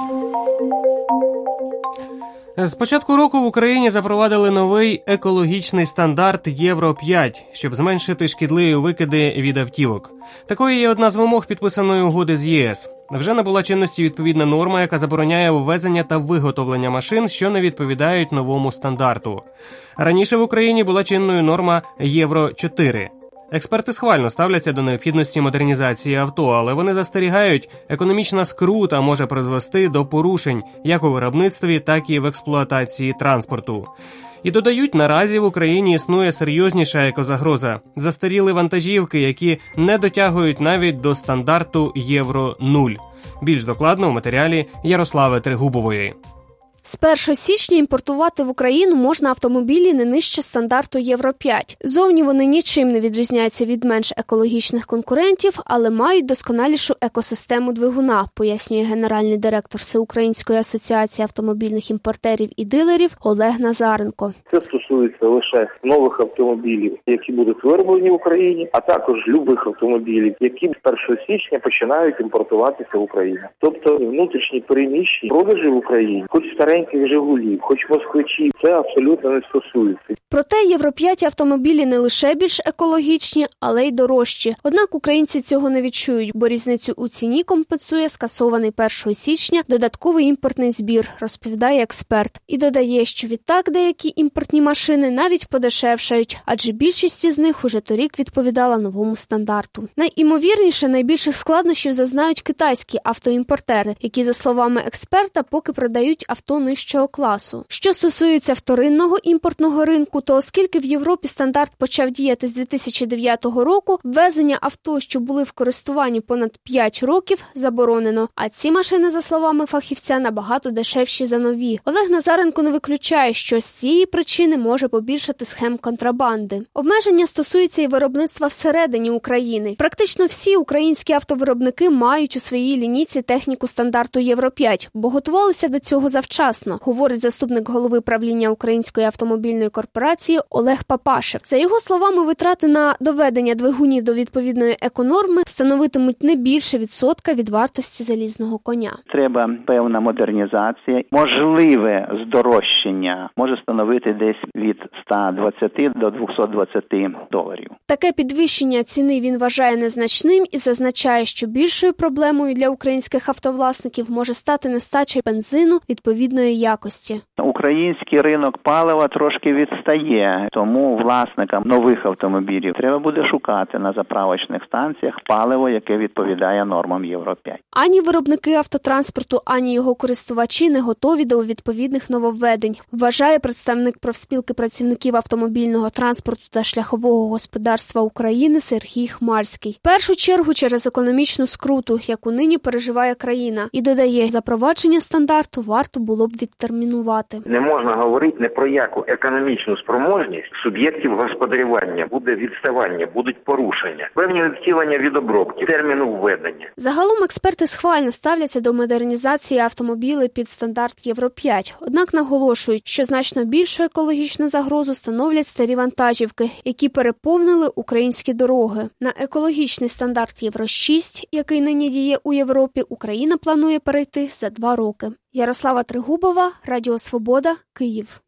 З початку року в Україні запровадили новий екологічний стандарт Євро-5, щоб зменшити шкідливі викиди від автівок. Такою є одна з вимог підписаної угоди з ЄС. Вже набула чинності відповідна норма, яка забороняє ввезення та виготовлення машин, що не відповідають новому стандарту. Раніше в Україні була чинною норма Євро-4. Експерти схвально ставляться до необхідності модернізації авто, але вони застерігають, економічна скрута може призвести до порушень як у виробництві, так і в експлуатації транспорту. І додають, наразі в Україні існує серйозніша екозагроза – застаріли вантажівки, які не дотягують навіть до стандарту Євро-0. Більш докладно в матеріалі Ярослави Тригубової. З 1 січня імпортувати в Україну можна автомобілі не нижче стандарту Євро-5. Зовні вони нічим не відрізняються від менш екологічних конкурентів, але мають досконалішу екосистему двигуна, пояснює генеральний директор Всеукраїнської асоціації автомобільних імпортерів і дилерів Олег Назаренко. Це стосується лише нових автомобілів, які будуть вироблені в Україні, а також любих автомобілів, які з 1 січня починають імпортуватися в Україну. Тобто внутрішні переміщення, продажі в Україні, хоч стареньких «Жигулів», хоч «Москвичів», це абсолютно не стосується. Проте Євро-5 автомобілі не лише більш екологічні, але й дорожчі. Однак українці цього не відчують, бо різницю у ціні компенсує скасований 1 січня додатковий імпортний збір, розповідає експерт. І додає, що відтак деякі імпортні машини навіть подешевшають, адже більшість із них уже торік відповідала новому стандарту. Найімовірніше, найбільших складнощів зазнають китайські автоімпортери, які, за словами експерта, поки продають авто нижчого класу. Що стосується вторинного імпортного ринку, то оскільки в Європі стандарт почав діяти з 2009 року, ввезення авто, що були в користуванні понад 5 років, заборонено. А ці машини, за словами фахівця, набагато дешевші за нові. Олег Назаренко не виключає, що з цієї причини може побільшати схем контрабанди. Обмеження стосується і виробництва всередині України. Практично всі українські автовиробники мають у своїй лінійці техніку стандарту Євро-5, бо готувалися до цього завчасно, говорить заступник голови правління Української автомобільної корпорації Олег Папашев. За його словами, витрати на доведення двигунів до відповідної еконорми становитимуть не більше відсотка від вартості залізного коня. Треба певна модернізація. Можливе здорожчання може становити десь від 120 до $220. Таке підвищення ціни він вважає незначним і зазначає, що більшою проблемою для українських автовласників може стати нестача бензину відповідної якості. Український ринок палива трошки відстає, тому власникам нових автомобілів треба буде шукати на заправочних станціях паливо, яке відповідає нормам Євро-5. Ані виробники автотранспорту, ані його користувачі не готові до відповідних нововведень, вважає представник профспілки працівників автомобільного транспорту та шляхового господарства України Сергій Хмарський. В першу чергу через економічну скруту, яку нині переживає країна, і додає, запровадження стандарту варто було б відтермінувати. Не можна говорити не про яку економічну спроможність суб'єктів господарювання. Буде відставання, будуть порушення, певні відхилення від обробки, терміну введення. Загалом експерти схвально ставляться до модернізації автомобілів під стандарт Євро-5. Однак наголошують, що значно більшу екологічну загрозу становлять старі вантажівки, які переповнили українські дороги. На екологічний стандарт Євро-6, який нині діє у Європі, Україна планує перейти за 2 роки. Ярослава Тригубова, Радіо Свобода, Київ.